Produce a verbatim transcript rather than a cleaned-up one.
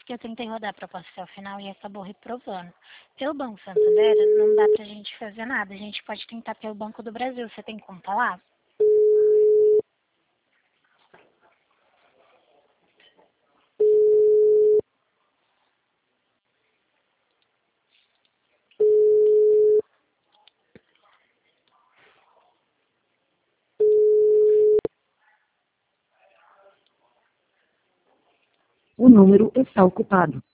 que eu tentei rodar a proposta até o final e acabou reprovando. Pelo Banco Santander, não dá pra gente fazer nada. A gente pode tentar pelo Banco do Brasil. Você tem conta lá? O número está ocupado.